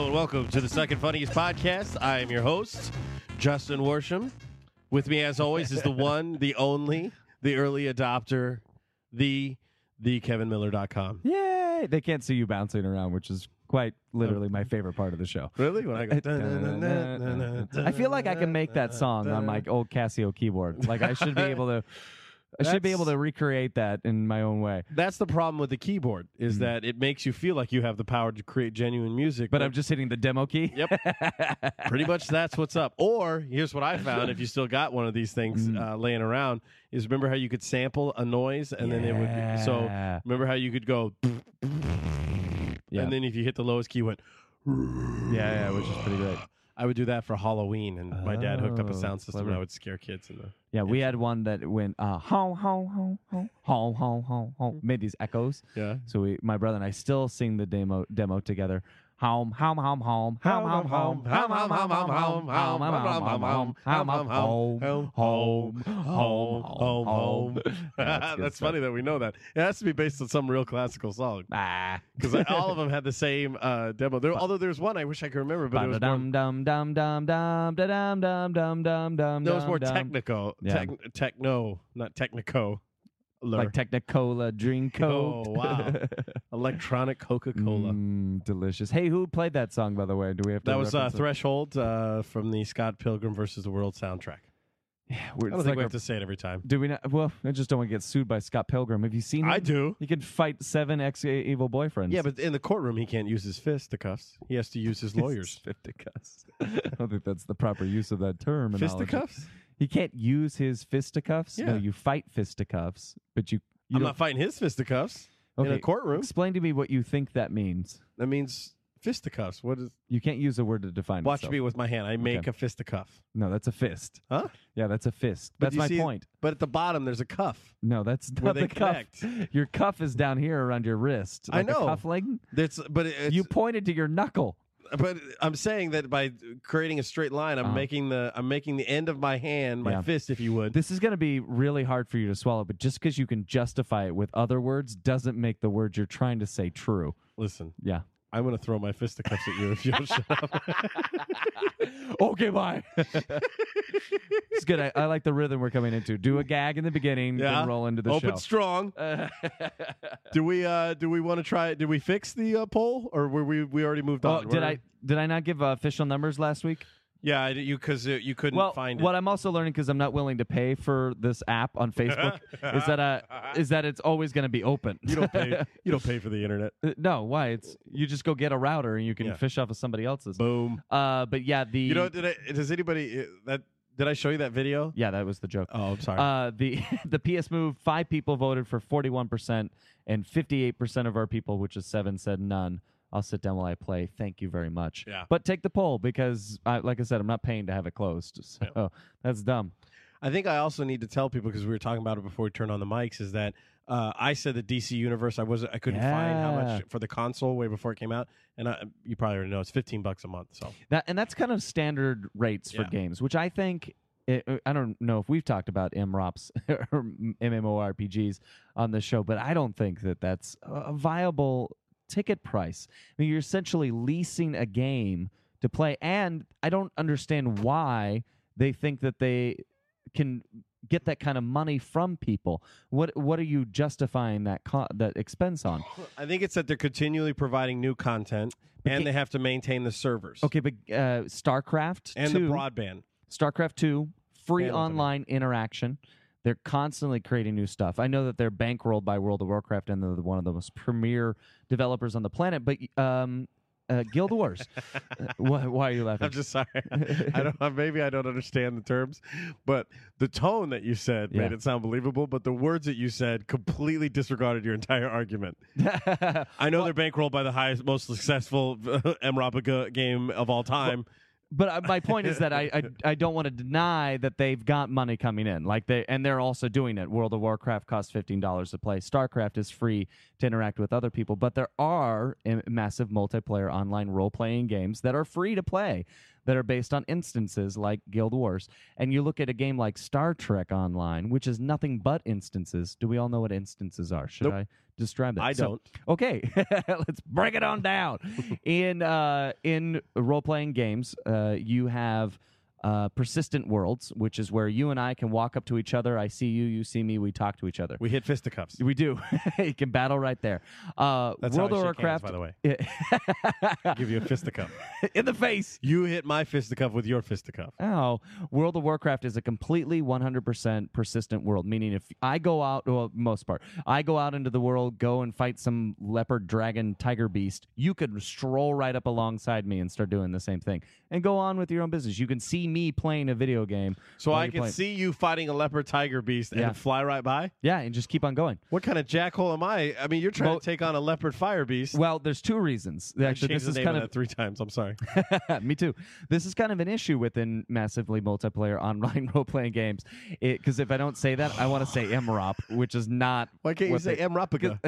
and welcome to the Second Funniest Podcast. I am your host, Justin Worsham. With me, as always, is the one, the only, the early adopter, the KevinMiller.com. Yay! They can't see you bouncing around, which is quite literally my favorite part of the show. Really? When I go, I feel like I can make that song on my old Casio keyboard. Like I should be able to. I should be able to recreate that in my own way. That's the problem with the keyboard, is that it makes you feel like you have the power to create genuine music. But I'm just hitting the demo key. Yep. Pretty much that's what's up. Or here's what I found, if you still got one of these things laying around, is remember how you could sample a noise and then it would. So remember how you could go, and then if you hit the lowest key, it went. Yeah, which is pretty great. I would do that for Halloween, and my dad hooked up a sound system, and I would scare kids in the. Yeah, we had one that went ho ho ho ho ho ho ho ho, made these echoes. Yeah. So my brother and I still sing the demo together. Home, home, home, home, home, home, home, home, home, home, home, home, home, home, home. That's funny that we know that. It has to be based on some real classical song. Because all of them had the same demo. Although there's one I wish I could remember, but it was more. That was more technical. Techno, not technico. Like Technicola, Dreamcoat. Oh, wow. Electronic Coca-Cola. Delicious. Hey, who played that song, by the way? Do we have to That was Threshold from the Scott Pilgrim versus the World soundtrack. Yeah, I don't think we have to say it every time. Do we not? Well, I just don't want to get sued by Scott Pilgrim. Have you seen him? I do. He could fight 7 ex-evil boyfriends. Yeah, but in the courtroom, he can't use his fisticuffs. He has to use his lawyers. Fisticuffs. I don't think that's the proper use of that term. Fisticuffs? He can't use his fisticuffs. Yeah. No, you fight fisticuffs, but you I'm don't. not fighting his fisticuffs in a courtroom. Explain to me what you think that means. That means fisticuffs. What is? You can't use a word to define Watch itself. me with my hand. I make a fisticuff. No, that's a fist. Huh? Yeah, that's a fist. But That's you my see, point. But at the bottom, there's a cuff. No, that's Where not they the cuff. connect. Your cuff is down here around your wrist. I Like know. a cuffling. You You pointed to your knuckle. But I'm saying that by creating a straight line, I'm making the end of my hand, my fist, if you would. This is going to be really hard for you to swallow, but just because you can justify it with other words doesn't make the words you're trying to say true. Listen, Yeah. I'm going to throw my fisticuffs at you if you don't shut up. Okay, bye. It's good. I like the rhythm we're coming into. Do a gag in the beginning, then roll into the show. Open strong. Do we want to try it? Did we fix the poll, or were we already moved on? Did I not give official numbers last week? Yeah, because you couldn't find it. What I'm also learning, because I'm not willing to pay for this app on Facebook, is that it's always going to be open. You don't pay. You don't pay for the internet. No, why? You just go get a router and you can fish off of somebody else's. Boom. But yeah, does anybody did I show you that video? Yeah, that was the joke. Oh, I'm sorry. The PS Move, 5 people voted for 41%, and 58% of our people, which is 7, said none. I'll sit down while I play. Thank you very much. Yeah. But take the poll because, like I said, I'm not paying to have it closed. So that's dumb. I think I also need to tell people, because we were talking about it before we turned on the mics, is that I said the DC Universe I couldn't find how much for the console way before it came out, and you probably already know it's $15 a month. So that's kind of standard rates for games, which I think. I don't know if we've talked about MROPs or MMORPGs on the show, but I don't think that that's a viable ticket price. I mean, you're essentially leasing a game to play, and I don't understand why they think that they can get that kind of money from people. What are you justifying that expense on? I think it's that they're continually providing new content, and they have to maintain the servers. Okay, but StarCraft and 2, the broadband. StarCraft 2, free online interaction. They're constantly creating new stuff. I know that they're bankrolled by World of Warcraft, and they're one of the most premier developers on the planet. But Guild Wars, why are you laughing? I'm just sorry. Maybe I don't understand the terms, but the tone that you said made it sound believable. But the words that you said completely disregarded your entire argument. I know they're bankrolled by the highest, most successful MROP game of all time. But my point is that I don't want to deny that they've got money coming in, they're also doing it. World of Warcraft costs $15 to play. StarCraft is free to interact with other people, but there are massive multiplayer online role-playing games that are free to play. that are based on instances like Guild Wars. And you look at a game like Star Trek Online, which is nothing but instances. Do we all know what instances are? Should I describe that? I don't. Okay, let's break it on down. In role-playing games, you have persistent worlds, which is where you and I can walk up to each other. I see you, you see me. We talk to each other. We hit fisticuffs. We do. You can battle right there. That's World how of I shake hands, Warcraft, by the way. Give you a fisticuff. in the face. You hit my fisticuff with your fisticuff. Oh, World of Warcraft is a completely 100% persistent world, meaning if I go out, well, most part, I go out into the world, go and fight some leopard, dragon, tiger beast, you could stroll right up alongside me and start doing the same thing and go on with your own business. You can see me playing a video game. So I can see you fighting a leopard, tiger beast and fly right by? Yeah, and just keep on going. What kind of jackhole am I? I mean, you're trying to take on a leopard fire beast. Well, there's two reasons. Actually, this is kind of 3 times. I'm sorry. Me too. This is kind of an issue within massively multiplayer online role-playing games. Because if I don't say that, I want to say MROP, which is not. Why can't you say MROPica?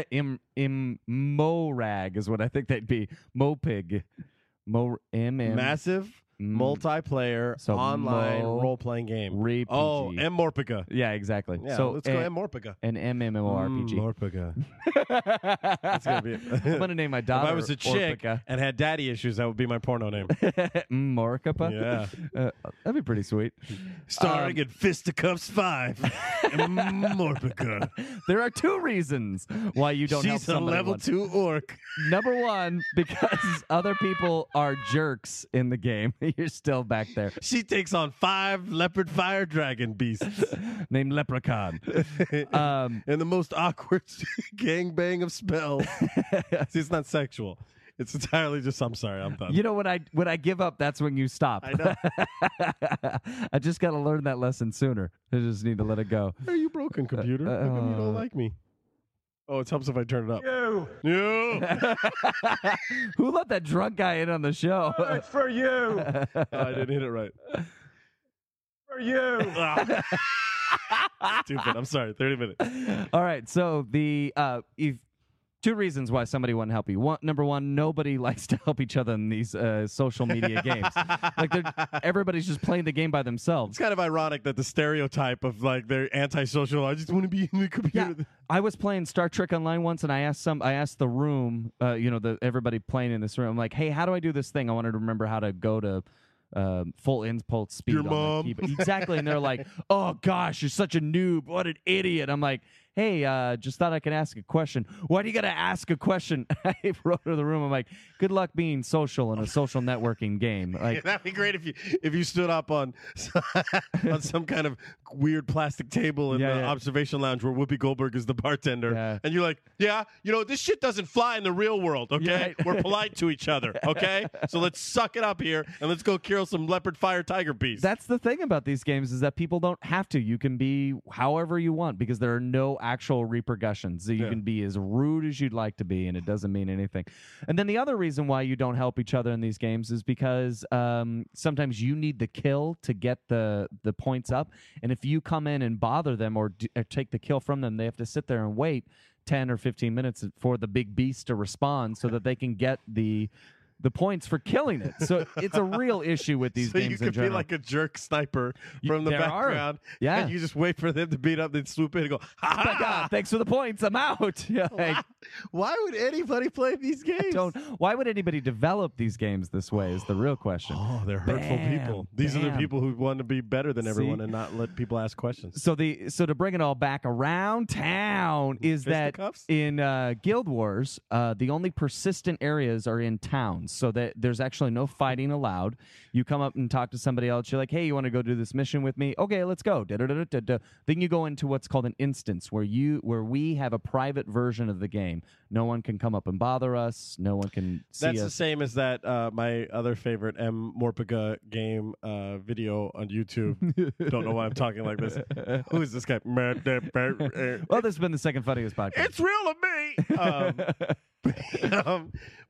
Morag is what I think they'd be. Mopig. Massive multiplayer online role-playing game. RPG. Oh, MMORPG. Yeah, exactly. Yeah, so let's go MMORPG. An MMORPG. MMORPG. That's gonna be. I'm gonna name my daughter. If I was a chick Orpika. and had daddy issues, that would be my porno name. Morkapa? Yeah, that'd be pretty sweet. Starring in Fisticuffs 5. MMORPG. There are 2 reasons why you don't help She's a somebody. level 2 orc. Number 1, because other people are jerks in the game. You're still back there. She takes on 5 leopard fire dragon beasts named Leprechaun. And the most awkward gangbang of spells. See, it's not sexual. It's entirely just, I'm sorry, I'm done. You know, when I give up, that's when you stop. I know. I just got to learn that lesson sooner. I just need to let it go. Are you broken, computer? How come you don't like me? Oh, it helps if I turn it up. You! Who let that drunk guy in on the show? It's for you! I didn't hit it right. For you! Stupid. I'm sorry. 30 minutes. All right. So the 2 reasons why somebody wouldn't help you. Number 1, nobody likes to help each other in these social media games. Like everybody's just playing the game by themselves. It's kind of ironic that the stereotype of like they're antisocial. I just want to be in the computer. Yeah. I was playing Star Trek Online once, and I asked the room, everybody playing in this room, I'm like, hey, how do I do this thing? I wanted to remember how to go to full impulse speed. Your on mom. the keyboard. Exactly. And they're like, oh gosh, you're such a noob. What an idiot. I'm like, hey, just thought I could ask a question. Why do you got to ask a question? I wrote to the room. I'm like, good luck being social in a social networking game. Like, yeah, that'd be great if you stood up on some kind of weird plastic table in the observation lounge where Whoopi Goldberg is the bartender, and you're like, this shit doesn't fly in the real world. Okay, we're polite to each other. Okay, so let's suck it up here and let's go kill some leopard fire tiger beasts. That's the thing about these games is that people don't have to. You can be however you want because there are no actual repercussions. You can be as rude as you'd like to be, and it doesn't mean anything. And then the other reason why you don't help each other in these games is because sometimes you need the kill to get the points up, and if you come in and bother them or take the kill from them, they have to sit there and wait 10 or 15 minutes for the big beast to respond so that they can get the points for killing it. So it's a real issue with these games in general. So you could be like a jerk sniper from the background. Yeah. And you just wait for them to beat up, then swoop in and go, ha! Oh my God, thanks for the points. I'm out. Yeah, why would anybody play these games? Why would anybody develop these games this way is the real question. Oh, they're hurtful people. These are the people who want to be better than everyone and not let people ask questions. So to bring it all back around town is that in Guild Wars, the only persistent areas are in towns. So that there's actually no fighting allowed. You come up and talk to somebody else. You're like, hey, you want to go do this mission with me? Okay, let's go. Da-da-da-da-da. Then you go into what's called an instance where we have a private version of the game. No one can come up and bother us. No one can see us. That's the same as that my other favorite MMORPG game video on YouTube. Don't know why I'm talking like this. Who is this guy? Well, this has been the second funniest podcast. It's real to me.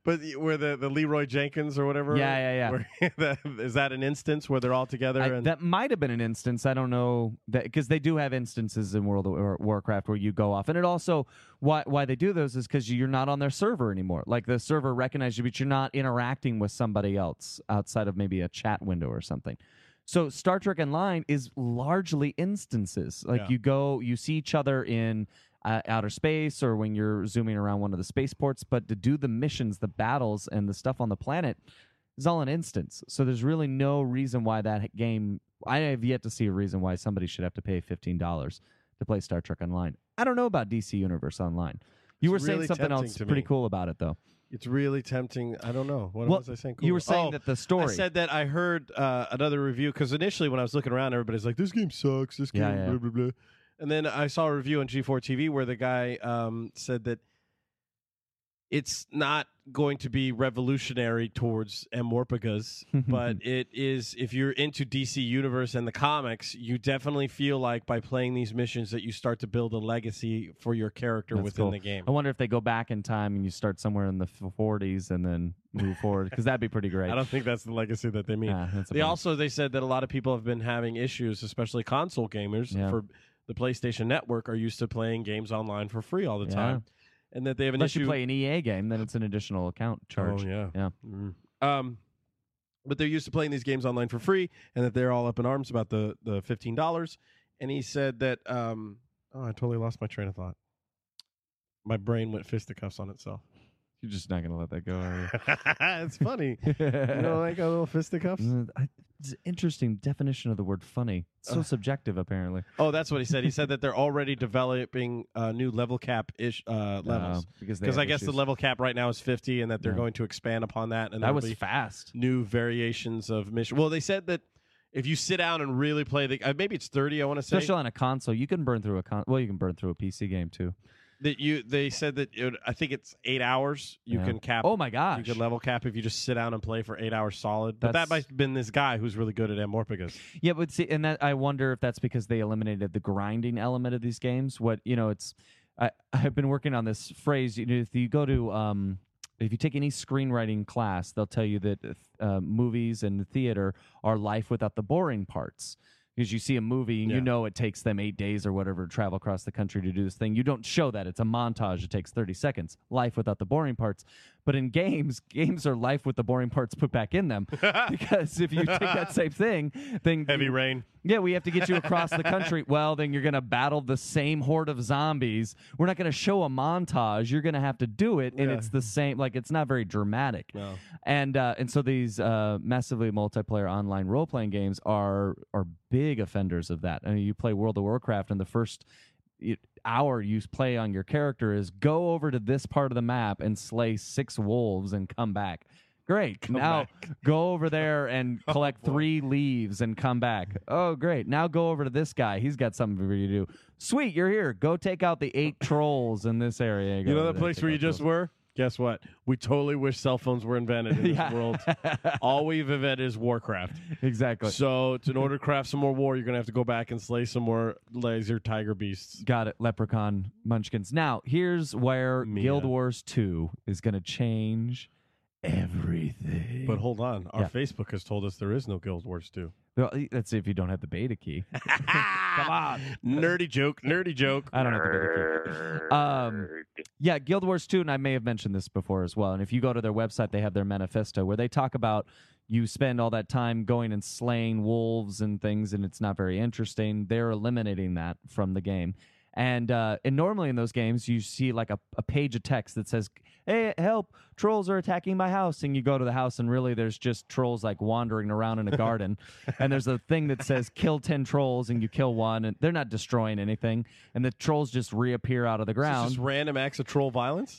But where the Leroy Jenkins or whatever. Yeah. Is that an instance where they're all together? That might have been an instance. I don't know because they do have instances in World of Warcraft where you go off, and it also why they do those is because you're not on their server anymore. Like the server recognizes you, but you're not interacting with somebody else outside of maybe a chat window or something. So Star Trek Online is largely instances. Like you see each other in outer space or when you're zooming around one of the spaceports, but to do the missions, the battles, and the stuff on the planet is all an instance. So there's really no reason why that game. I have yet to see a reason why somebody should have to pay $15 to play Star Trek Online. I don't know about DC Universe Online. You were saying something else pretty cool about it, though. It's really tempting. I don't know. What was I saying? Cool? You were saying that the story. I said that I heard another review because initially when I was looking around, everybody's like, "This game sucks. This game blah blah blah." And then I saw a review on G4 TV where the guy said that it's not going to be revolutionary towards Amorphagus, but it is, if you're into DC Universe and the comics, you definitely feel like by playing these missions that you start to build a legacy for your character within the game. I wonder if they go back in time and you start somewhere in the 40s and then move forward, because that'd be pretty great. I don't think that's the legacy that they mean. They said that a lot of people have been having issues, especially console gamers, for the PlayStation Network are used to playing games online for free all the time. And that they have an issue. Unless you play an EA game, then it's an additional account charge. Oh, yeah. But they're used to playing these games online for free, and that they're all up in arms about the $15. And he said that, I totally lost my train of thought. My brain went fisticuffs on itself. You're just not going to let that go, are you? It's funny. You know, like a little fisticuffs? It's an interesting definition of the word funny. It's so subjective, apparently. Oh, that's what he said. He said that they're already developing new level cap-ish levels. Because I guess the level cap right now is 50, and that they're going to expand upon that. And that was fast. New variations of mission. Well, they said that if you sit down and really play the... maybe it's 30, I want to say. Especially on a console. You can burn through you can burn through a PC game, too. They said that I think it's 8 hours you can cap. Oh my gosh, you can level cap if you just sit down and play for 8 hours solid. But that might have been this guy who's really good at Amorphagus. Yeah, but see, and that I wonder if that's because they eliminated the grinding element of these games. I've been working on this phrase. If you go to if you take any screenwriting class, they'll tell you that movies and theater are life without the boring parts. Because you see a movie and you know it takes them 8 days or whatever to travel across the country to do this thing. You don't show that. It's a montage. It takes 30 seconds. Life without the boring parts. But in games are life with the boring parts put back in them. Because if you take that same thing, then... Heavy rain. Yeah, we have to get you across the country. Well, then you're going to battle the same horde of zombies. We're not going to show a montage. You're going to have to do it, and it's the same. Like, it's not very dramatic. No. And so these massively multiplayer online role-playing games are big offenders of that. I mean, you play World of Warcraft, and the first hour you play on your character is go over to this part of the map and slay 6 wolves and come back. Great. Now go over there and collect 3 leaves and come back. Oh, great. Now go over to this guy. He's got something for you to do. Sweet, you're here. Go take out the 8 trolls in this area. You know that place where you just were? Guess what? We totally wish cell phones were invented in this world. All we've invented is Warcraft. Exactly. So in order to craft some more war, you're going to have to go back and slay some more laser tiger beasts. Got it. Leprechaun munchkins. Now, here's where Guild Wars 2 is going to change everything. But hold on. Our Facebook has told us there is no Guild Wars 2. Well, let's see if you don't have the beta key. Come on. Nerdy joke. I don't have the beta key. Yeah, Guild Wars 2, and I may have mentioned this before as well, and if you go to their website, they have their manifesto where they talk about you spend all that time going and slaying wolves and things, and it's not very interesting. They're eliminating that from the game. And normally in those games, you see like a page of text that says, hey, help, trolls are attacking my house. And you go to the house, and really there's just trolls like wandering around in a garden. And there's a thing that says, kill 10 trolls, and you kill one. And they're not destroying anything. And the trolls just reappear out of the ground. Just random acts of troll violence?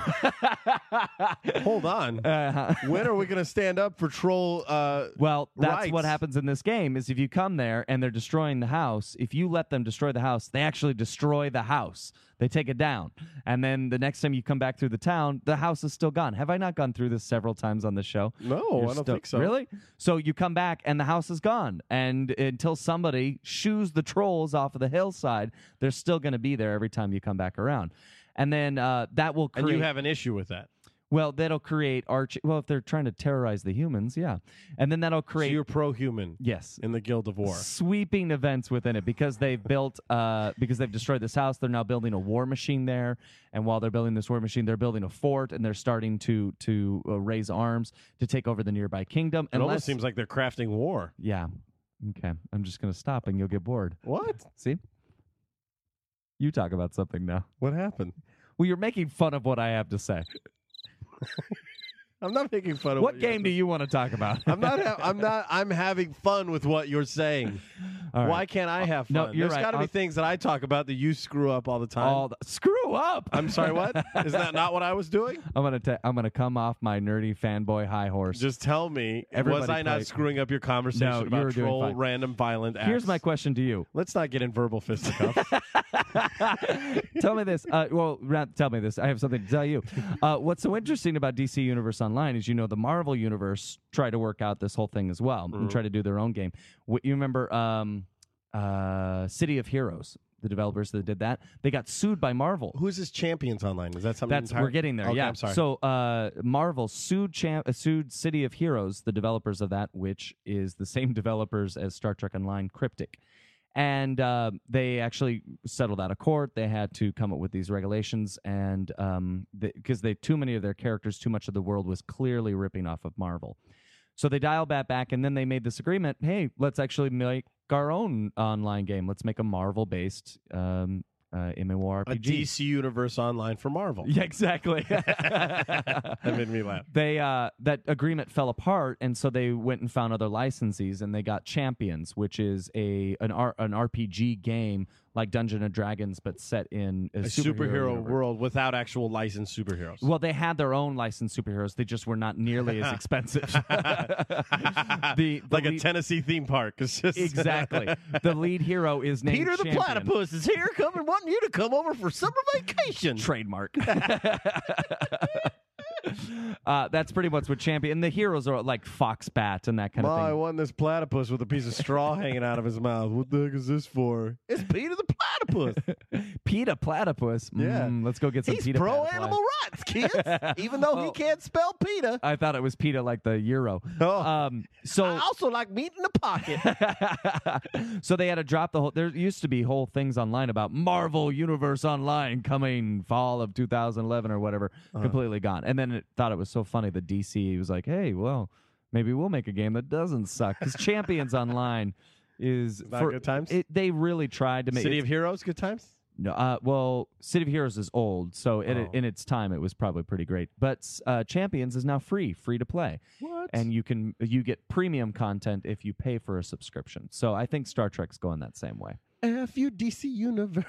Hold on. When are we going to stand up for troll Well, that's rights? what happens in this game, is if you come there and they're destroying the house, if you let them destroy the house, they actually destroy the house. They take it down. And then the next time you come back through the town, the house is still gone. Have I not gone through this several times on this show? No, I don't think so. Really? So you come back and the house is gone. And until somebody shoos the trolls off of the hillside, they're still going to be there every time you come back around. And then that will create... And you have an issue with that? Well, that'll create Well, if they're trying to terrorize the humans, yeah, and then that'll So create you're pro-human yes in the Guild of War. sweeping events within it because they've built because they've destroyed this house. They're now building a war machine there, and while they're building this war machine, they're building a fort and they're starting to raise arms to take over the nearby kingdom. It almost seems like they're crafting war. Yeah. Okay. I'm just gonna stop and you'll get bored. What? See? You talk about something now. What happened? Well, you're making fun of what I have to say. I'm not making fun of What game do you want to talk about? I'm not. I'm having fun with what you're saying. All right. Why can't I have fun? No, you're There's right. got to be things that I talk about that you screw up all the time. Screw up. I'm sorry. What? Is that not what I was doing? I'm gonna come off my nerdy fanboy high horse. Just tell me, Everybody was I not play- screwing up your conversation No, you about were doing troll, fine. random, violent acts? Here's my question to you. Let's not get in verbal fisticuffs. Tell me this. Tell me this. I have something to tell you. What's so interesting about DC Universe Online is, the Marvel Universe tried to work out this whole thing as well and try to do their own game. You remember City of Heroes, the developers that did that? They got sued by Marvel. Who's this Champions Online? Is that something? We're getting there. Okay, yeah. I'm sorry. So Marvel sued City of Heroes, the developers of that, which is the same developers as Star Trek Online, Cryptic. And they actually settled out of court. They had to come up with these regulations, and because too many of their characters, too much of the world was clearly ripping off of Marvel. So they dialed that back, and then they made this agreement. Hey, let's actually make our own online game. Let's make a Marvel-based MMORPG. A DC Universe Online for Marvel. Yeah, exactly. That made me laugh. They that agreement fell apart, and so they went and found other licensees, and they got Champions, which is an RPG game like Dungeons and Dragons, but set in a superhero universe. world without actual licensed superheroes. Well, they had their own licensed superheroes. They just were not nearly as expensive. The like a lead- Tennessee theme park. It's just Exactly. The lead hero is named Peter the Champion. Platypus is here, wanting you to come over for summer vacation. Trademark. That's pretty much what Champion. And the heroes are like Foxbat and that kind of I thing. won this platypus with a piece of straw hanging out of his mouth. What the heck is this for? It's Peter the Platypus. PETA Platypus. Yeah. Let's go get some He's PETA pro platypus. animal rights, kids. Even though he Oh. can't spell PETA. I thought it was PETA like the Euro. Oh. I I also like meat in the pocket. So they had to drop the whole. There used to be whole things online about Marvel Universe Online coming fall of 2011 or whatever. Completely gone. And then it thought it was so funny that DC was like, hey, well, maybe we'll make a game that doesn't suck, because Champions Online is Not good times? They really tried to make City of Heroes, good times? No, well, City of Heroes is old, so in its time it was probably pretty great. But Champions is now free to play. What? And you get premium content if you pay for a subscription. So I think Star Trek's going that same way. F you, DC Universe.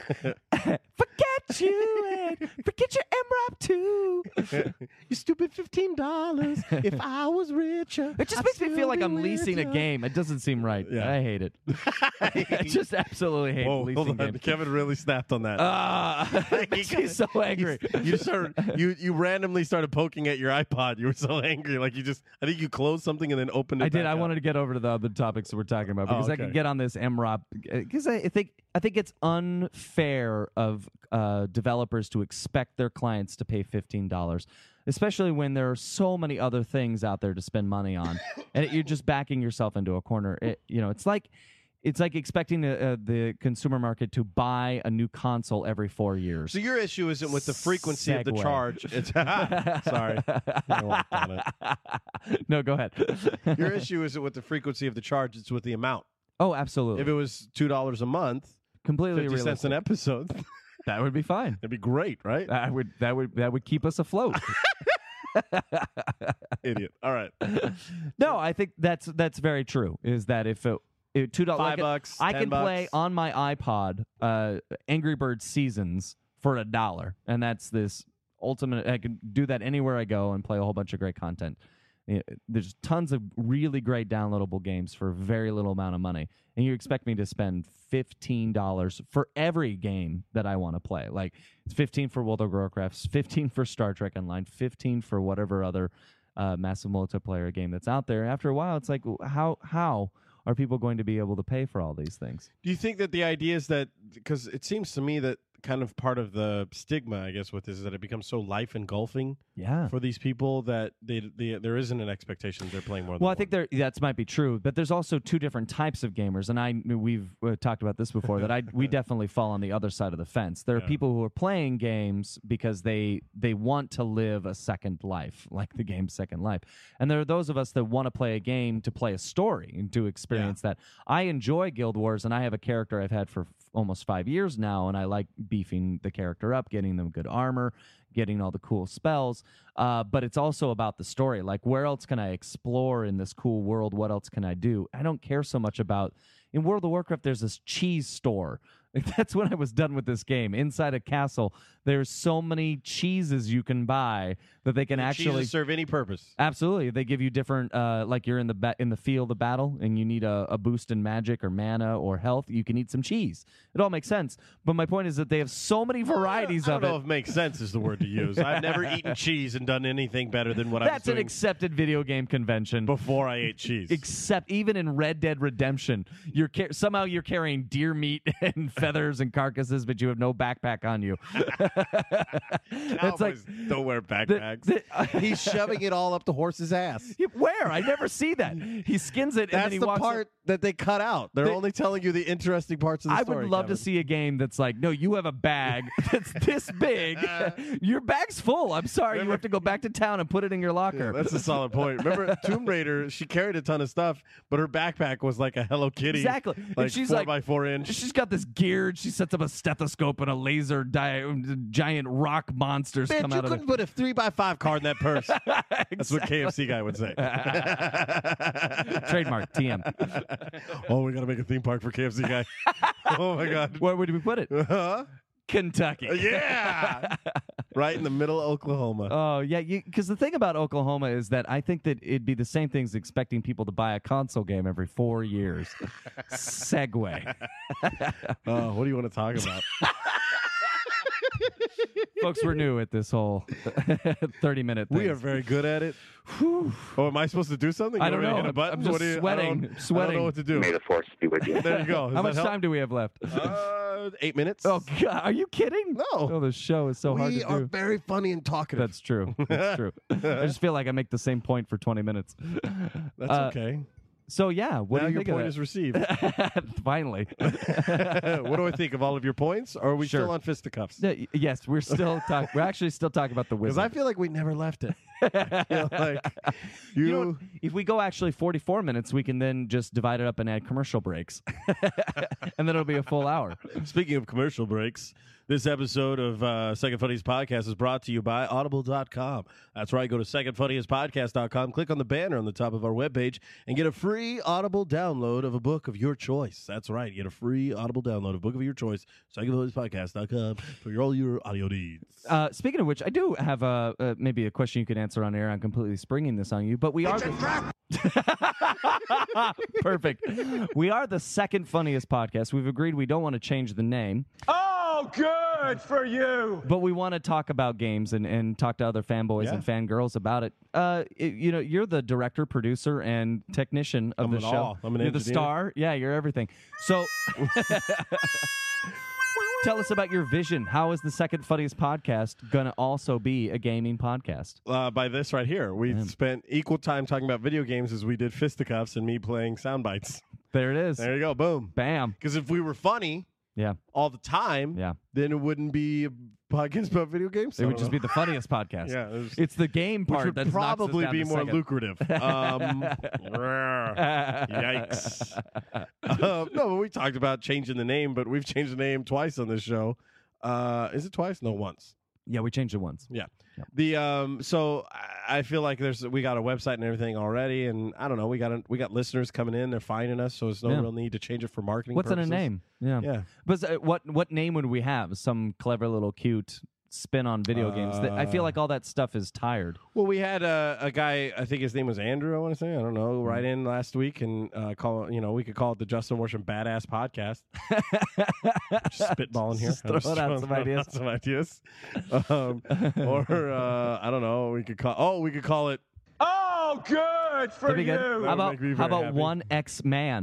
Forget you and forget your MROP too. You stupid $15. If I was richer. It just makes me feel like I'm leasing a game. It doesn't seem right. Yeah. I hate it. I just absolutely hate Whoa, leasing hold on. games. Kevin really snapped on that. He's so angry. You randomly started poking at your iPod. You were so angry. Like I think you closed something and then opened it. I did. back I up. wanted to get over to the other topics that we're talking about because I okay. could get on this MROP because I think it's unfair of developers to expect their clients to pay $15, especially when there are so many other things out there to spend money on, and you're just backing yourself into a corner. It's like expecting the consumer market to buy a new console every 4 years. So your issue isn't with the frequency of the Segue. charge. It's sorry. I worked on it. No, go ahead. Your issue isn't with the frequency of the charge. It's with the amount. Oh, absolutely. If it was $2 a month, Completely 50 cents realistic. an episode, That would be fine. that'd be great, right? That would keep us afloat. Idiot. All right. No, I think that's very true. Is that if $2, $5, I can $10. play on my iPod Angry Birds Seasons for $1, and that's this ultimate. I can do that anywhere I go and play a whole bunch of great content. There's tons of really great downloadable games for very little amount of money, and you expect me to spend $15 for every game that I want to play. Like it's $15 for World of Warcraft, $15 for Star Trek Online, $15 for whatever other massive multiplayer game that's out there. After a while, it's like how are people going to be able to pay for all these things? Do you think that the idea is that, because it seems to me that kind of part of the stigma, I guess, with this is that it becomes so life engulfing for these people that there isn't an expectation that they're playing more than Well, I think that might be true, but there's also two different types of gamers, and we've talked about this before, that we definitely fall on the other side of the fence. There are people who are playing games because they want to live a second life, like the game Second Life. And there are those of us that want to play a game to play a story and to experience that. I enjoy Guild Wars, and I have a character I've had for almost 5 years now, and I like beefing the character up, getting them good armor, getting all the cool spells. But it's also about the story. Like, where else can I explore in this cool world? What else can I do? I don't care so much about... In World of Warcraft, there's this cheese store. That's when I was done with this game. Inside a castle, there's so many cheeses you can buy that they can actually serve any purpose. Absolutely, they give you different. Like you're in the field of battle, and you need a boost in magic or mana or health. You can eat some cheese. It all makes sense. But my point is that they have so many varieties of it. I don't know if "makes sense" is the word to use. I've never eaten cheese and done anything better than what I was doing. That's an accepted video game convention. Before I ate cheese, except even in Red Dead Redemption, somehow you're carrying deer meat and feathers and carcasses, but you have no backpack on you. It's like, don't wear backpacks. He's shoving it all up the horse's ass. Where? I never see that. He skins it, and then he walks. That's the part that they cut out. They're only telling you the interesting parts of the story. I would love Kevin. to see a game that's like, no, you have a bag that's this big. Your bag's full. I'm sorry. You have to go back to town and put it in your locker. Yeah, that's a solid point. Remember Tomb Raider, she carried a ton of stuff, but her backpack was like a Hello Kitty. Exactly. Like she's 4x4 inch. She's got this geared. She sets up a stethoscope and a laser giant rock monsters come out of it. You couldn't put a 3x5 card in that purse. That's what KFC guy would say. Trademark, TM. Oh, we got to make a theme park for KFC guy. Oh, my God. Where would we put it? Kentucky. Yeah. Right in the middle of Oklahoma. Oh, yeah. Because the thing about Oklahoma is that I think that it'd be the same thing as expecting people to buy a console game every 4 years. Segue. Oh, what do you want to talk about? Folks, we're new at this whole 30-minute thing. We are very good at it. Oh, am I supposed to do something? I don't know. Hit a button? I'm just sweating. I don't know what to do. May the force be with you. There you go. How much time do we have left? 8 minutes. Oh, God. Are you kidding? No. Oh, the show is so hard to do. We are very funny and talkative. That's true. That's true. I just feel like I make the same point for 20 minutes. That's okay. So, yeah. What now do you your think point of is received. Finally. What do I think of all of your points? Or are we still on fisticuffs? Yes, we're still talking. We're actually still talking about the Because wizard. I feel like we never left it. I feel like you know, if we go actually 44 minutes, we can then just divide it up and add commercial breaks. And then it'll be a full hour. Speaking of commercial breaks, this episode of Second Funniest Podcast is brought to you by Audible.com. That's right. Go to secondfunniestpodcast.com, click on the banner on the top of our webpage, and get a free Audible download of a book of your choice. That's right. Get a free Audible download of a book of your choice, secondfunniestpodcast.com, for all your audio needs. Speaking of which, I do have maybe a question you could answer on air. I'm completely springing this on you, but we are... Perfect. We are the second funniest podcast. We've agreed we don't want to change the name. Oh, good for you. But we want to talk about games and talk to other fanboys and fangirls about it. You know, you're the director, producer, and technician of the show. I'm an you're engineer. the star. Yeah, you're everything. So tell us about your vision. How is the second funniest podcast going to also be a gaming podcast? By this right here. We spent equal time talking about video games as we did fisticuffs and me playing sound bites. There it is. There you go. Boom. Bam. Because if we were funny all the time, then it wouldn't be a podcast about video games. It would just be the funniest podcast. Yeah, it's the game part which would that probably be more second. lucrative. Yikes. No, but we talked about changing the name, but we've changed the name twice on this show. Is it twice? No, once. Yeah, we changed it once. Yeah. The so I feel like we got a website and everything already, and I don't know, we got listeners coming in, they're finding us, so there's no real need to change it for marketing purposes. In a name? Yeah. But what name would we have? Some clever little cute spin on video games. I feel like all that stuff is tired. Well, we had a guy, I think his name was Andrew, I want to say, I don't know, write in last week and we could call it the Justin Worsham Badass Podcast. Just spitballing here. Just throw out some ideas. Or I don't know, we could call it Oh, good for you. How about happy. 1X Man?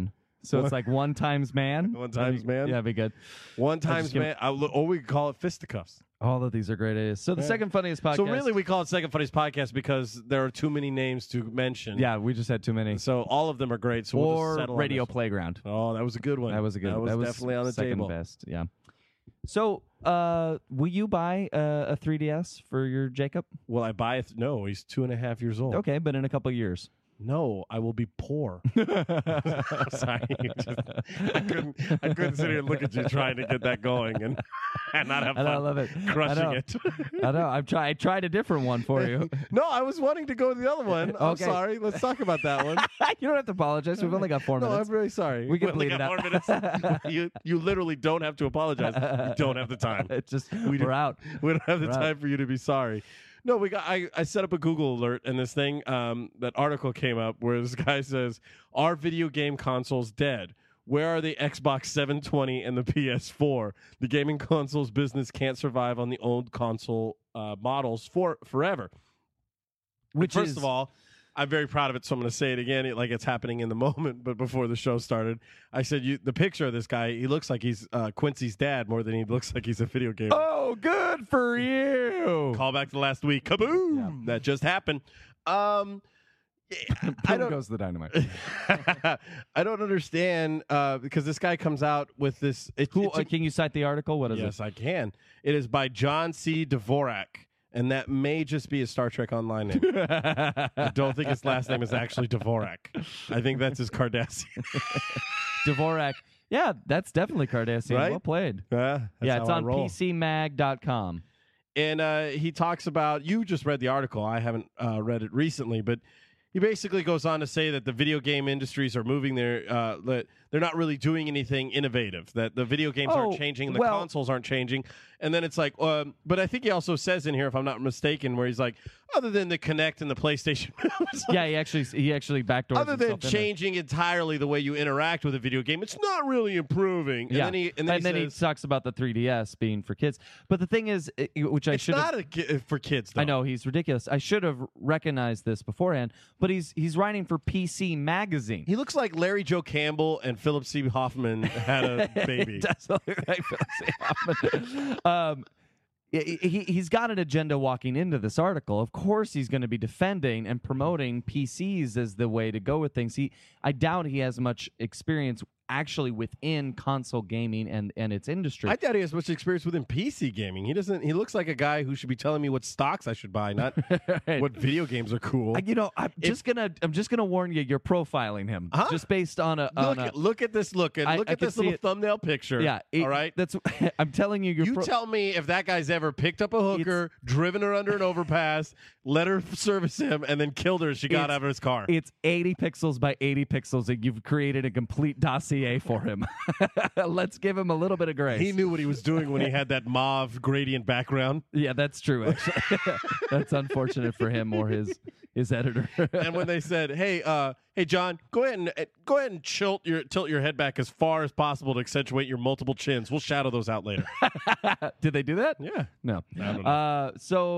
So it's like one times man. One times man. Yeah, that'd be good. One times man. Or we could call it fisticuffs. All of these are great ideas. So the second funniest podcast. So really, we call it second funniest podcast because there are too many names to mention. Yeah, we just had too many. So all of them are great. So we'll just settle Radio on this. Playground. Oh, that was a good one. That was a good. That was definitely on the second table. best. Yeah. So, will you buy a 3DS for your Jacob? Will I buy it? No, he's 2.5 years old. Okay, but in a couple of years. No, I will be poor. Sorry, I couldn't sit here and look at you trying to get that going and not have fun. I love it. Crushing it. I know. I tried a different one for you. No, I was wanting to go with the other one. I'm Okay. sorry. Let's talk about that one. You don't have to apologize. We've only got 4 No, minutes. I'm very sorry. We can only bleed it got out. 4 minutes. You literally don't have to apologize. You don't have the time. It's just we're out. We don't have the We're out. time for you to be sorry. No, I set up a Google alert, and this thing, that article came up where this guy says, "Are video game consoles dead? Where are the Xbox 720 and the PS4? The gaming consoles business can't survive on the old console models forever." First of all, I'm very proud of it, so I'm going to say it again, like it's happening in the moment. But before the show started, I said, the picture of this guy, he looks like he's Quincy's dad more than he looks like he's a video gamer. Oh, good for you. Call back to last week. Kaboom! Yeah. That just happened. I Boom don't, goes the dynamite. I don't understand because this guy comes out with this. Can you cite the article? What is yes, I can. It is by John C. Dvorak. And that may just be a Star Trek Online name. I don't think his last name is actually Dvorak. I think that's his Cardassian. Dvorak. Yeah, that's definitely Cardassian. Right? Well played. Yeah, It's on PCMag.com. And he talks about, you just read the article. I haven't read it recently, but he basically goes on to say that the video game industries are moving they're not really doing anything innovative, that the video games aren't changing, the consoles aren't changing. And then it's like, but I think he also says in here, if I'm not mistaken, where he's like, other than the Kinect and the PlayStation. Yeah, he actually backdoors other than himself in changing entirely the way you interact with a video game, it's not really improving. And yeah. then he talks about the 3DS being for kids. But the thing is, which I should have... It's not for kids, though. I know, he's ridiculous. I should have recognized this beforehand, but he's writing for PC Magazine. He looks like Larry Joe Campbell and Philip C. Hoffman had a baby. He does look like Philip C. Hoffman. He's got an agenda walking into this article. Of course, he's going to be defending and promoting PCs as the way to go with things. I doubt he has much experience actually within console gaming and its industry. I doubt he has much experience within PC gaming. He doesn't. He looks like a guy who should be telling me what stocks I should buy, not Right. what video games are cool. I'm just gonna warn you. You're profiling him just based on a. Look at this. Look at this little thumbnail picture. Yeah. All right. That's. I'm telling you. You tell me if that guy's ever picked up a hooker, driven her under an overpass, let her service him, and then killed her as she got out of his car. It's 80 pixels by 80 pixels, and you've created a complete dossier for him. Let's give him a little bit of grace. He knew what he was doing when he had that mauve gradient background. Yeah, that's true. Actually, that's unfortunate for him or his editor. And when they said, "Hey, John, go ahead and tilt your head back as far as possible to accentuate your multiple chins. We'll shadow those out later." Did they do that? Yeah. No. I don't know.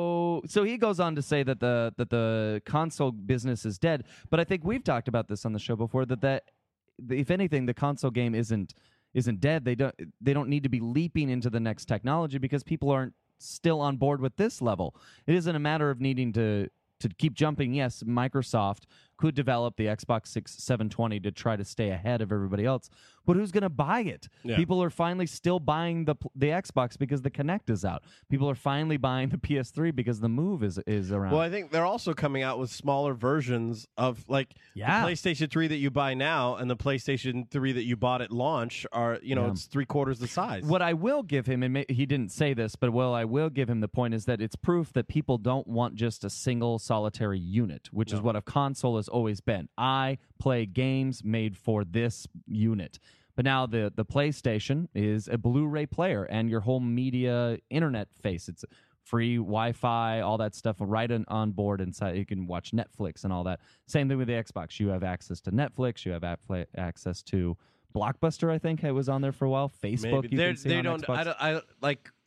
So he goes on to say that the console business is dead, but I think we've talked about this on the show before that if anything, the console game isn't dead. They don't need to be leaping into the next technology because people aren't still on board with this level. It isn't a matter of needing to keep jumping. Yes, Microsoft could develop the Xbox 720 to try to stay ahead of everybody else, but who's going to buy it? Yeah. People are finally still buying the Xbox because the Kinect is out. People are finally buying the PS3 because the Move is around. Well, I think they're also coming out with smaller versions of the PlayStation 3 that you buy now and the PlayStation 3 that you bought at launch are, it's 3/4 the size. What I will give him, and he didn't say this, but I will give him the point is that it's proof that people don't want just a single solitary unit, which is what a console has always been. I play games made for this unit. But now the PlayStation is a Blu-ray player and your whole media internet face. It's free Wi-Fi, all that stuff right on board inside. You can watch Netflix and all that. Same thing with the Xbox. You have access to Netflix. You have access to Blockbuster, I think it was on there for a while. Facebook, Maybe. you can see on Xbox. I like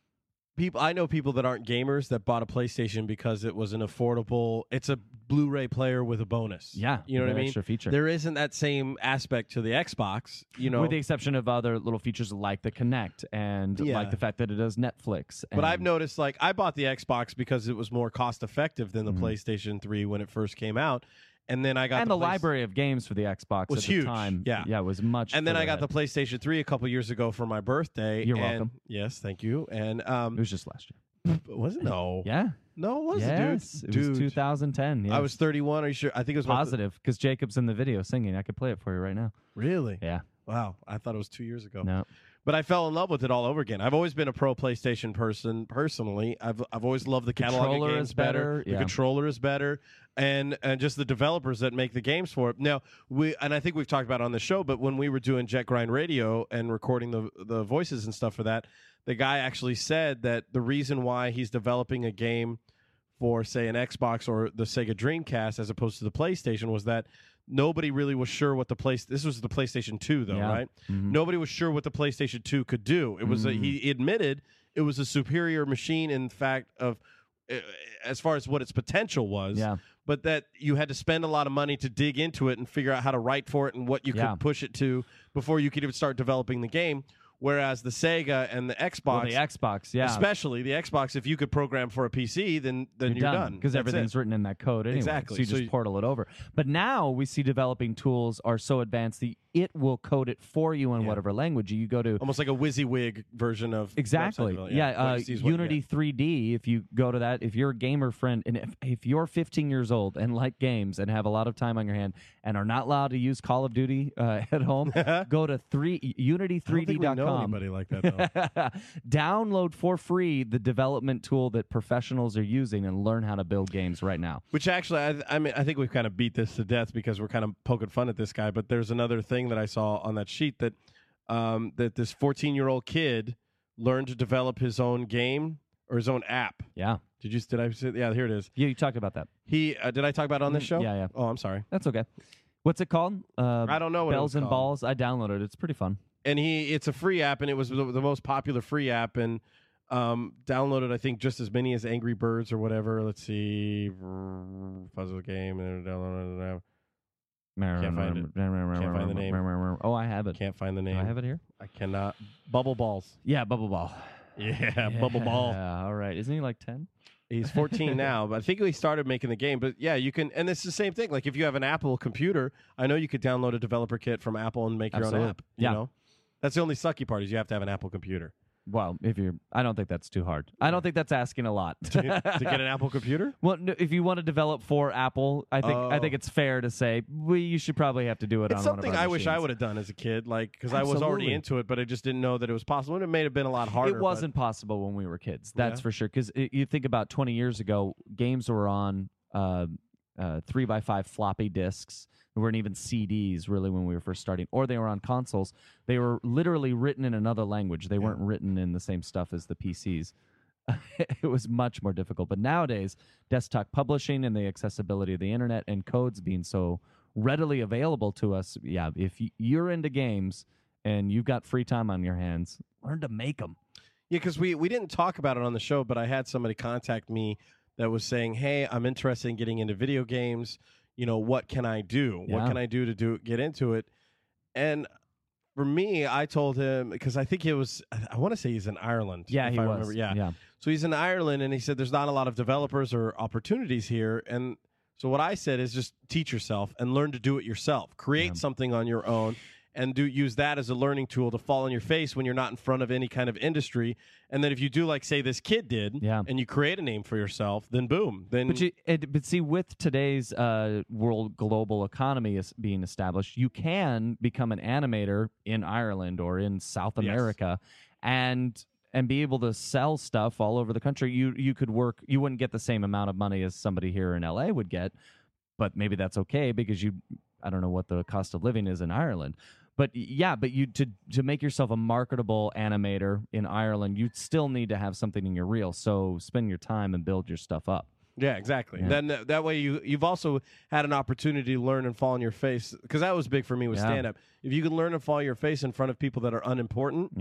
I know people that aren't gamers that bought a PlayStation because it was an affordable. It's a Blu-ray player with a bonus. Yeah, you know what I mean. Extra feature. There isn't that same aspect to the Xbox. You know, with the exception of other little features like the Kinect and like the fact that it does Netflix. But I've noticed, like, I bought the Xbox because it was more cost effective than the PlayStation 3 when it first came out. And then I got the library of games for the Xbox was at huge. the time. Yeah, it was much. And then I got the PlayStation 3 a couple years ago for my birthday. You're welcome. Yes, thank you. And it was just last year. Was it? No. Yeah. No, it wasn't, yes, dude. It was 2010. Yes. I was 31. Are you sure? I think it was positive because Jacob's in the video singing. I could play it for you right now. Really? Yeah. Wow. I thought it was 2 years ago. No. But I fell in love with it all over again. I've always been a pro PlayStation person personally. I've always loved the catalog of games is better. The controller is better, and just the developers that make the games for it. Now I think we've talked about it on the show, but when we were doing Jet Grind Radio and recording the voices and stuff for that, the guy actually said that the reason why he's developing a game for, say, an Xbox or the Sega Dreamcast as opposed to the PlayStation was that nobody really was sure what this was the PlayStation 2 though, right? Mm-hmm. Nobody was sure what the PlayStation 2 could do. It was he admitted it was a superior machine in fact of as far as what its potential was. Yeah. But that you had to spend a lot of money to dig into it and figure out how to write for it and what you could push it to before you could even start developing the game. Whereas the Sega and the Xbox, especially the Xbox, if you could program for a PC, then you're done because everything's written in that code anyway. Exactly, so you just portal it over. But now we see developing tools are so advanced that it will code it for you in whatever language you go to. Almost like a WYSIWYG version of exactly. Unity 3D. If you go to that, if you're a gamer friend, and if you're 15 years old and like games and have a lot of time on your hand and are not allowed to use Call of Duty at home, go to Unity3D.com. Anybody like that though. Download for free the development tool that professionals are using and learn how to build games right now. Which actually, I mean, I think we've kind of beat this to death because we're kind of poking fun at this guy. But there's another thing that I saw on that sheet that that this 14-year-old kid learned to develop his own game or his own app. Yeah. Did I say? Yeah, here it is. Yeah, you talked about that. Did I talk about it on this show? Yeah. Oh, I'm sorry. That's okay. What's it called? I don't know what Bells it was and called. Balls. I downloaded it. It's pretty fun. And it's a free app, and it was the most popular free app, and downloaded, I think, just as many as Angry Birds or whatever. Let's see, puzzle game. Can't find it. Can't find the name. Oh, I have it. Can't find the name. Do I have it here? I cannot. Bubble Balls. Yeah, Bubble Ball. Yeah, Bubble Ball. Yeah, all right. Isn't he like 10? He's 14 now, but I think he started making the game. But yeah, you can, and it's the same thing. Like if you have an Apple computer, I know you could download a developer kit from Apple and make your own app. You know? That's the only sucky part is you have to have an Apple computer. Well, I don't think that's too hard. I don't think that's asking a lot to get an Apple computer. Well, no, if you want to develop for Apple, I think it's fair to say you should probably have to do it. It's on something one of our I wish I machines. would have done as a kid, like because I was already into it, but I just didn't know that it was possible. And it may have been a lot harder. It wasn't possible when we were kids. That's for sure. Because you think about 20 years ago, games were on 3x5 floppy disks. There weren't even CDs really when we were first starting, or they were on consoles. They were literally written in another language. They weren't written in the same stuff as the PCs. It was much more difficult. But nowadays, desktop publishing and the accessibility of the internet and codes being so readily available to us, if you're into games and you've got free time on your hands, learn to make them. Yeah, because we didn't talk about it on the show, but I had somebody contact me that was saying, hey, I'm interested in getting into video games. You know, what can I do? Yeah. What can I do to get into it? And for me, I told him, because I think I want to say he's in Ireland. Yeah, he was. Remember. Yeah. So he's in Ireland, and he said there's not a lot of developers or opportunities here. And so what I said is just teach yourself and learn to do it yourself. Create something on your own and use that as a learning tool to fall on your face when you're not in front of any kind of industry. And then if you do, like, say, this kid did, and you create a name for yourself, then boom. Then But see, with today's world global economy is being established, you can become an animator in Ireland or in South America and be able to sell stuff all over the country. You could work. You wouldn't get the same amount of money as somebody here in LA would get, but maybe that's okay because I don't know what the cost of living is in Ireland. But you to make yourself a marketable animator in Ireland, you still need to have something in your reel. So spend your time and build your stuff up. Yeah, exactly. Yeah. Then that way you've also had an opportunity to learn and fall on your face, because that was big for me with stand-up. If you can learn and fall on your face in front of people that are unimportant,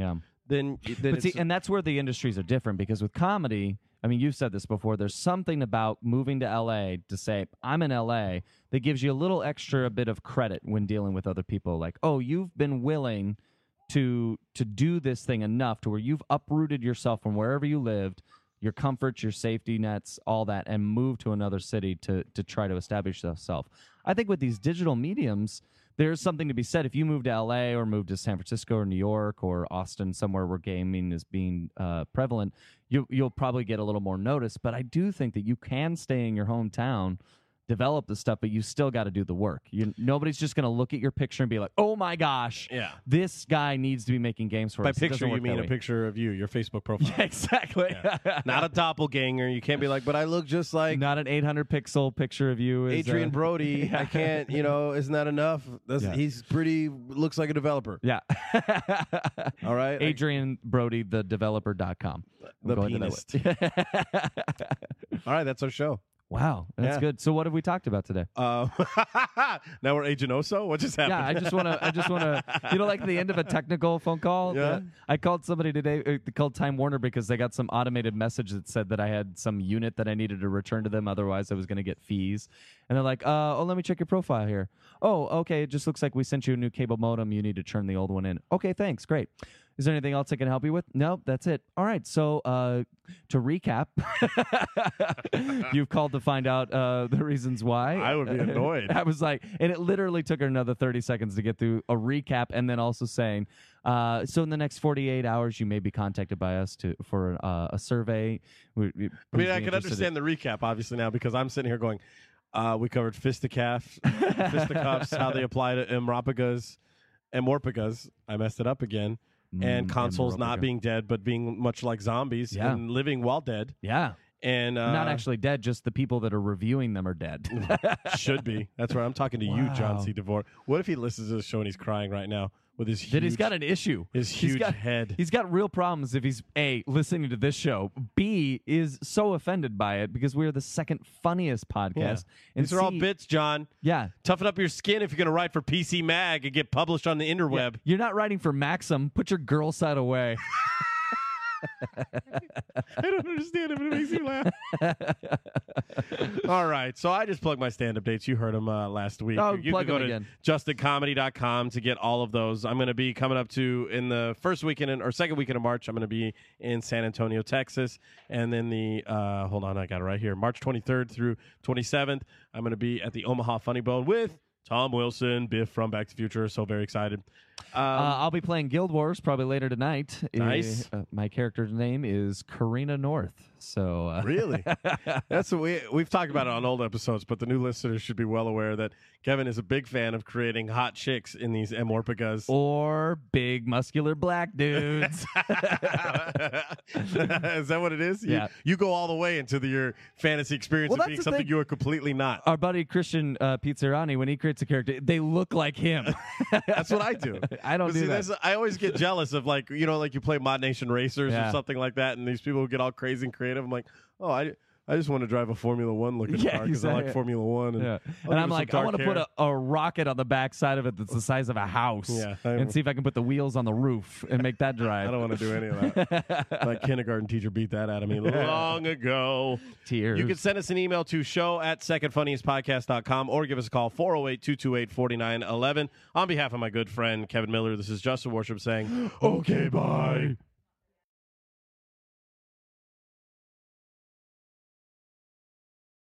then But see, and that's where the industries are different, because with comedy, I mean, you've said this before, there's something about moving to LA to say, I'm in LA, that gives you a little extra bit of credit when dealing with other people. Like, oh, you've been willing to do this thing enough to where you've uprooted yourself from wherever you lived, your comforts, your safety nets, all that, and move to another city to try to establish yourself. I think with these digital mediums, there's something to be said. If you move to LA or move to San Francisco or New York or Austin, somewhere where gaming is being prevalent, you'll probably get a little more notice. But I do think that you can stay in your hometown, develop the stuff, but you still got to do the work. Nobody's just going to look at your picture and be like, oh my gosh, this guy needs to be making games for us. By picture, you mean a picture of you, your Facebook profile. Yeah, exactly. Yeah. Not a doppelganger. You can't be like, but I look just like... Not an 800-pixel picture of you. Adrian Brody. I can't, isn't that enough? He's pretty, looks like a developer. Yeah. All right. Adrian Brody, the developer.com. The pianist. All right, that's our show. Wow, that's good. So what have we talked about today? Now we're Agent Oso? What just happened? Yeah, I just want to, like the end of a technical phone call? Yeah. I called somebody today, called Time Warner, because they got some automated message that said that I had some unit that I needed to return to them, otherwise I was going to get fees. And they're like, let me check your profile here. Oh, okay, it just looks like we sent you a new cable modem. You need to turn the old one in. Okay, thanks, great. Is there anything else I can help you with? No, that's it. All right. So to recap, you've called to find out the reasons why. I would be annoyed. I was like, and it literally took her another 30 seconds to get through a recap, and then also saying, so in the next 48 hours, you may be contacted by us for a survey. I mean, I can understand the recap, obviously, now, because I'm sitting here going, we covered fisticuffs, how they apply to Amorphagas. I messed it up again. And consoles not being dead, but being much like zombies and living while dead. Yeah. And not actually dead, just the people that are reviewing them are dead. Should be. That's right. I'm talking to you, John C. DeVore. What if he listens to the show and he's crying right now with his huge... That he's got an issue. His huge head. He's got real problems if he's, A, listening to this show, B, is so offended by it because we're the second funniest podcast. Yeah. And These are all bits, John. Yeah. Toughen up your skin if you're going to write for PC Mag and get published on the interweb. Yeah. You're not writing for Maxim. Put your girl side away. I don't understand it, but it makes me laugh. All right, so I just plugged my stand-up dates. You heard them last week. Oh, you plug can go them to again. justincomedy.com to get all of those. I'm going to be coming up to, in the first weekend or second weekend of March, I'm going to be in San Antonio, Texas. And then hold on, I got it right here, March 23rd through 27th, I'm going to be at the Omaha Funny Bone with Tom Wilson, Biff from Back to the Future. So very excited. I'll be playing Guild Wars probably later tonight. Nice. My character's name is Karina North. So really, that's what we've talked about it on old episodes. But the new listeners should be well aware that Kevin is a big fan of creating hot chicks in these Amorphagas or big muscular black dudes. Is that what it is? Yeah. You go all the way into your fantasy experience of being something you are completely not. Our buddy Christian Pizzerani, when he creates a character, they look like him. That's what I do. I don't do that. I always get jealous of like you play Mod Nation Racers or something like that, and these people get all crazy and creative. I'm like, oh, I just want to drive a Formula One looking car because I like Formula One. And, and I'm like, I want to put a rocket on the back side of it that's the size of a house and see if I can put the wheels on the roof and make that drive. I don't want to do any of that. My kindergarten teacher beat that out of me long ago. Tears. You can send us an email to show@secondfunniestpodcast.com or give us a call, 408-228-4911. On behalf of my good friend Kevin Miller, this is Justin Worship saying, okay, bye.